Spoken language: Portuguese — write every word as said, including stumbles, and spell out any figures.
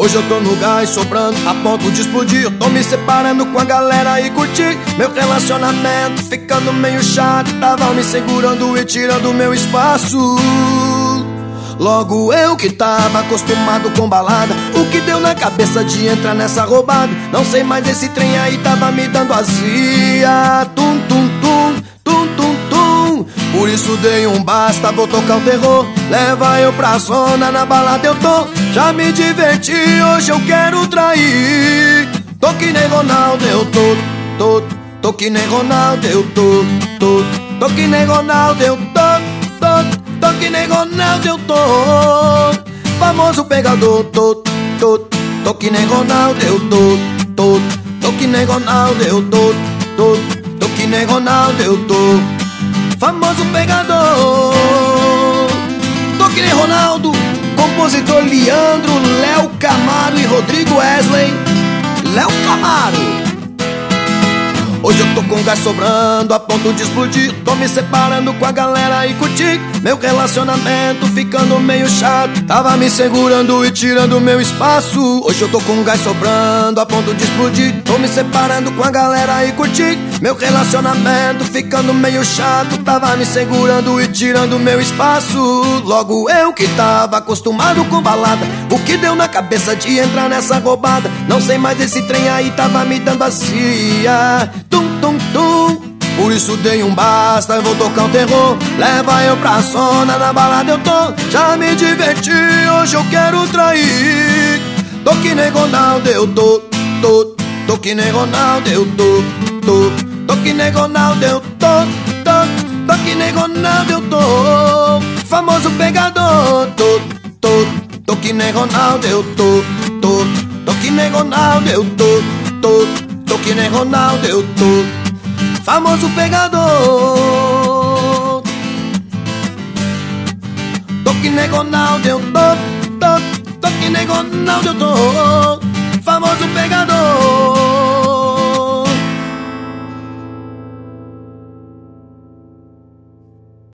Hoje eu tô no gás sobrando, a ponto de explodir. Eu tô me separando com a galera e curtir meu relacionamento ficando meio chato. Tava me segurando e tirando meu espaço. Logo eu que tava acostumado com balada, o que deu na cabeça de entrar nessa roubada? Não sei mais, esse trem aí tava me dando azia. Tum, tum, tum, tum, tum, tum. Por isso dei um basta, vou tocar o terror. Leva eu pra zona, na balada eu tô. Já me diverti, hoje eu quero trair. Tô que nem Ronaldo, eu tô, tô. Tô que nem Ronaldo, eu tô, tô. Tô que nem Ronaldo, eu tô, tô. Tô que nem Ronaldo, eu tô. Famoso pegador, tô, tô. Tô que nem Ronaldo, eu tô, tô. Tô que nem Ronaldo, eu tô, tô. Tô que nem Ronaldo, eu tô. Famoso pegador. Tô que nem Ronaldo. Compositor Leandro, Léo Camaro e Rodrigo Wesley. Léo Camaro. Hoje eu tô com gás sobrando, a ponto de explodir. Tô me separando com a galera e curtir meu relacionamento ficando meio chato. Tava me segurando e tirando meu espaço. Hoje eu tô com gás sobrando, a ponto de explodir. Tô me separando com a galera e curtir meu relacionamento ficando meio chato. Tava me segurando e tirando meu espaço. Logo eu que tava acostumado com balada, o que deu na cabeça de entrar nessa roubada? Não sei mais, esse trem aí tava me dando azia. Tum, tum, tum. Por isso dei um basta, eu vou tocar o terror. Leva eu pra zona, na balada eu tô. Já me diverti, hoje eu quero trair. Tô que nem Ronaldo, eu tô, tô. Tô que nem Ronaldo, eu tô, tô. Tô que nem Ronaldo, eu tô, tô. Tô que nem Ronaldo, eu tô. Famoso pegador, tô, tô. Tô que nem Ronaldo, eu tô, tô. Tô que nem Ronaldo, eu tô, tô. Tô que nem Ronaldo, eu tô. Famoso pegador. Tô que nem Ronaldo, eu tô, tô. Tô que nem Ronaldo, eu tô. Famoso pegador.